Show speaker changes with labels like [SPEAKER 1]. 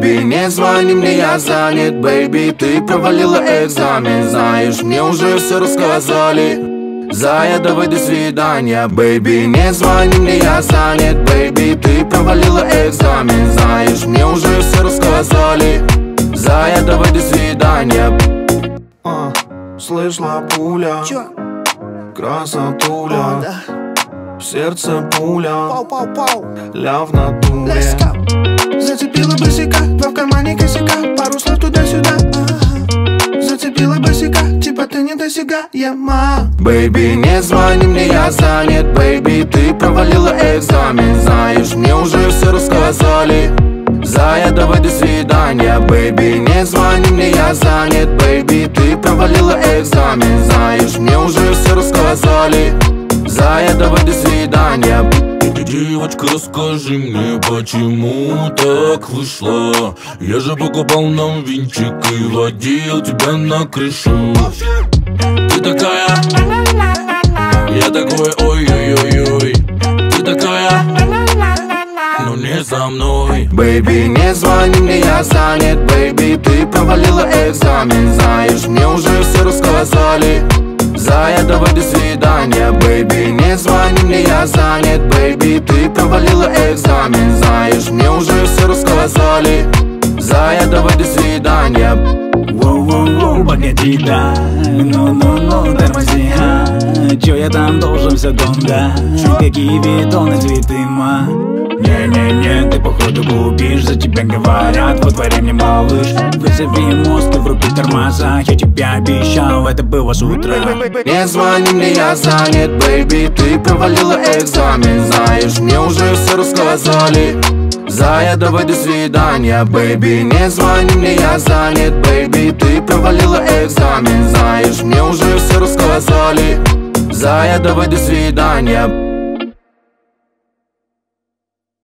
[SPEAKER 1] Бэйби, не звони мне, я занят. Бэйби, ты провалила экзамен. Знаешь, мне уже все рассказали. Зая, давай до свидания. Бэйби, не звони мне, я занят. Бэйби, ты провалила экзамен. Знаешь, мне уже все рассказали. Зая, давай до свидания.
[SPEAKER 2] Слышала пуля,
[SPEAKER 3] Чё?
[SPEAKER 2] красотуля,
[SPEAKER 3] Да.
[SPEAKER 2] в сердце пуля,
[SPEAKER 3] Пау-пау-пау.
[SPEAKER 2] ляв на дуле.
[SPEAKER 3] Let's go. Зацепила босика, два в кармане косяка, пару слов туда-сюда. Зацепила босика, типа ты недосягаема.
[SPEAKER 1] Бэйби, не звони мне, я занят. Бэйби, ты провалила экзамен. Знаешь, мне уже все рассказали. Зая, давай до свидания. Бэйби, не звони мне, я занят. Бэйби, ты провалила экзамен. Знаешь, мне уже все рассказали. Зая, давай до свидания.
[SPEAKER 4] Девочка, расскажи мне, почему так вышло? Я же покупал нам винчик и водил тебя на крышу. Ты такая, я такой, ой-ой-ой-ой. Ты такая, но не со мной.
[SPEAKER 1] Бэйби, не звони мне, я занят. Бэйби, ты провалила экзамен. Знаешь, мне уже все рассказали. Зая, давай до свидания. Бэйби, не звони мне, я занят. Бэйби, ты провалила экзамен. Знаешь, мне уже все рассказали. Зая, давай до свидания.
[SPEAKER 5] Воу-воу-воу, погоди, да. Ну-ну-ну, тормози, чё я там должен все дом, да? Какие бетоны, цветы, ма? Не-не-не, ты походу губишь, за тебя говорят, во дворе мне малыш. Вызови мозг, в руки тормоза, я тебе обещал, это было с утра.
[SPEAKER 1] Не звони мне, я занят. Бэйби, ты провалила экзамен. Знаешь, мне уже все рассказали. Зая, давай до свидания. Бэйби, не звони мне, я занят. Бэйби, ты провалила экзамен. Знаешь, мне уже все рассказали. Зая, давай до свидания.